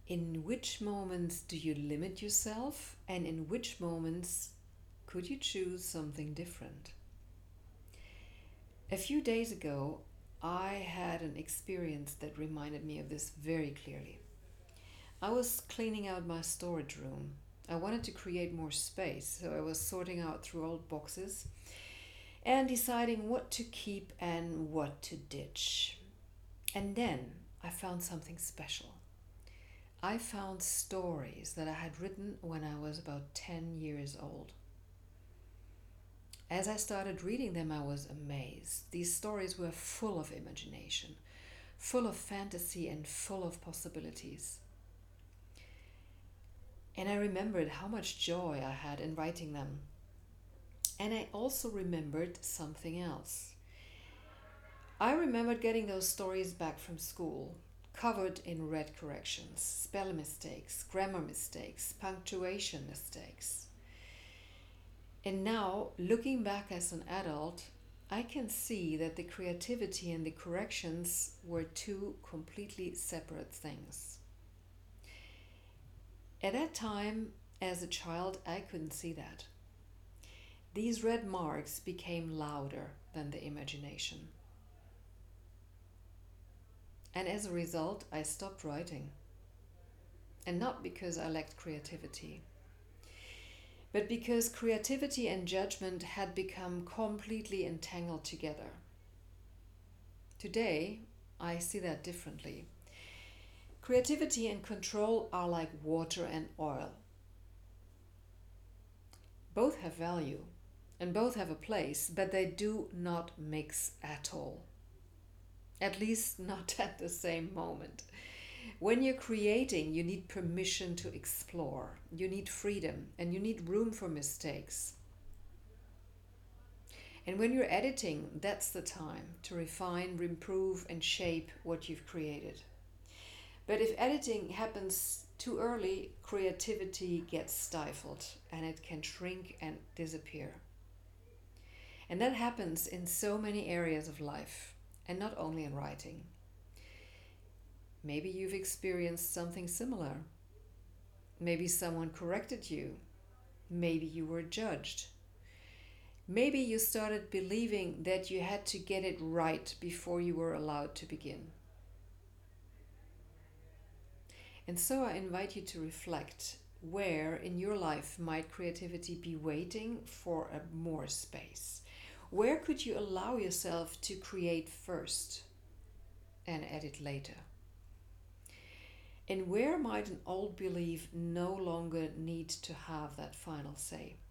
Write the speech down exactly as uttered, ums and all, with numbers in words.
In which moments do you limit yourself, and in which moments could you choose something different? A few days ago, I had an experience that reminded me of this very clearly. I was cleaning out my storage room. I wanted to create more space, so I was sorting out through old boxes and deciding what to keep and what to ditch. And then I found something special. I found stories that I had written when I was about ten years old. As I started reading them, I was amazed. These stories were full of imagination, full of fantasy, and full of possibilities. And I remembered how much joy I had in writing them. And I also remembered something else. I remembered getting those stories back from school, covered in red corrections, spell mistakes, grammar mistakes, punctuation mistakes. And now, looking back as an adult, I can see that the creativity and the corrections were two completely separate things. At that time, as a child, I couldn't see that. These red marks became louder than the imagination. And as a result, I stopped writing. And not because I lacked creativity, but because creativity and judgment had become completely entangled together. Today, I see that differently. Creativity and control are like water and oil. Both have value and both have a place, but they do not mix at all. At least not at the same moment. When you're creating, you need permission to explore, you need freedom, and you need room for mistakes. And when you're editing, that's the time to refine, improve, and shape what you've created. But if editing happens too early, creativity gets stifled and it can shrink and disappear. And that happens in so many areas of life, and not only in writing. Maybe you've experienced something similar. Maybe someone corrected you. Maybe you were judged. Maybe you started believing that you had to get it right before you were allowed to begin. And so I invite you to reflect, where in your life might creativity be waiting for a more space? Where could you allow yourself to create first and edit later? And where might an old belief no longer need to have that final say?